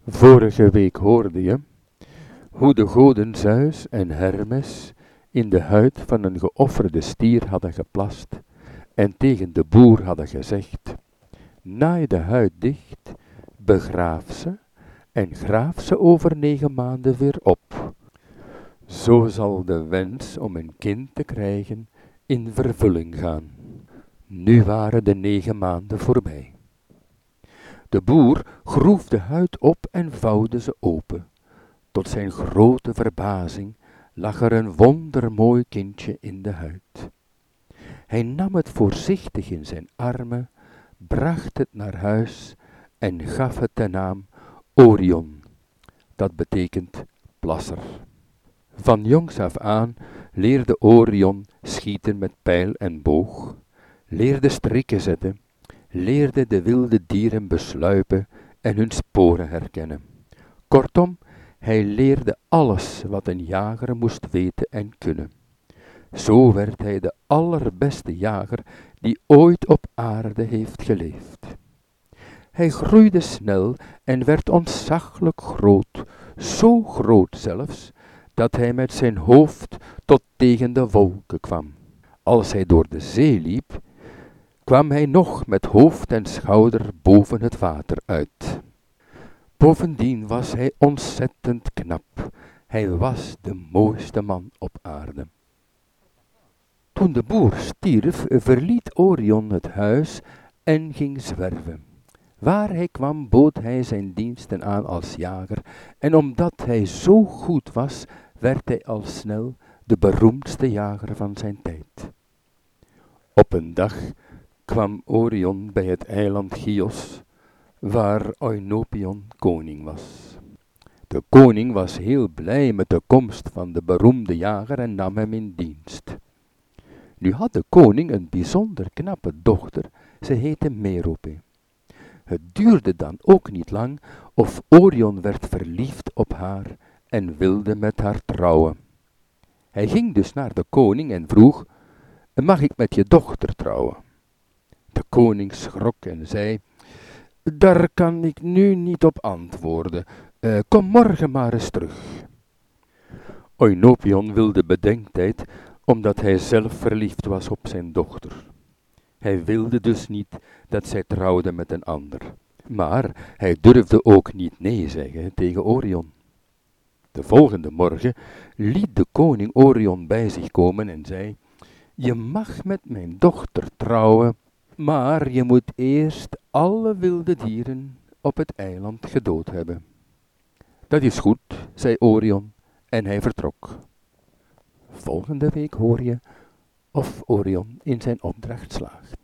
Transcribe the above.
Vorige week hoorde je hoe de goden Zeus en Hermes in de huid van een geofferde stier hadden geplast en tegen de boer hadden gezegd: naai de huid dicht, begraaf ze en graaf ze over 9 maanden weer op. Zo zal de wens om een kind te krijgen in vervulling gaan. Nu waren de 9 maanden voorbij. De boer groef de huid op en vouwde ze open. Tot zijn grote verbazing lag er een wondermooi kindje in de huid. Hij nam het voorzichtig in zijn armen, bracht het naar huis en gaf het de naam Orion. Dat betekent plasser. Van jongs af aan leerde Orion schieten met pijl en boog, leerde strikken zetten, leerde de wilde dieren besluipen en hun sporen herkennen. Kortom, hij leerde alles wat een jager moest weten en kunnen. Zo werd hij de allerbeste jager die ooit op aarde heeft geleefd. Hij groeide snel en werd ontzaglijk groot, zo groot zelfs, dat hij met zijn hoofd tot tegen de wolken kwam. Als hij door de zee liep, kwam hij nog met hoofd en schouder boven het water uit. Bovendien was hij ontzettend knap. Hij was de mooiste man op aarde. Toen de boer stierf, verliet Orion het huis en ging zwerven. Waar hij kwam, bood hij zijn diensten aan als jager, en omdat hij zo goed was, werd hij al snel de beroemdste jager van zijn tijd. Op een dag kwam Orion bij het eiland Chios, waar Oenopion koning was. De koning was heel blij met de komst van de beroemde jager en nam hem in dienst. Nu had de koning een bijzonder knappe dochter, ze heette Merope. Het duurde dan ook niet lang of Orion werd verliefd op haar en wilde met haar trouwen. Hij ging dus naar de koning en vroeg: mag ik met je dochter trouwen? De koning schrok en zei: daar kan ik nu niet op antwoorden. Kom morgen maar eens terug. Oenopion wilde bedenktijd, omdat hij zelf verliefd was op zijn dochter. Hij wilde dus niet dat zij trouwde met een ander. Maar hij durfde ook niet nee zeggen tegen Orion. De volgende morgen liet de koning Orion bij zich komen en zei: je mag met mijn dochter trouwen, maar je moet eerst alle wilde dieren op het eiland gedood hebben. Dat is goed, zei Orion, en hij vertrok. Volgende week hoor je of Orion in zijn opdracht slaagt.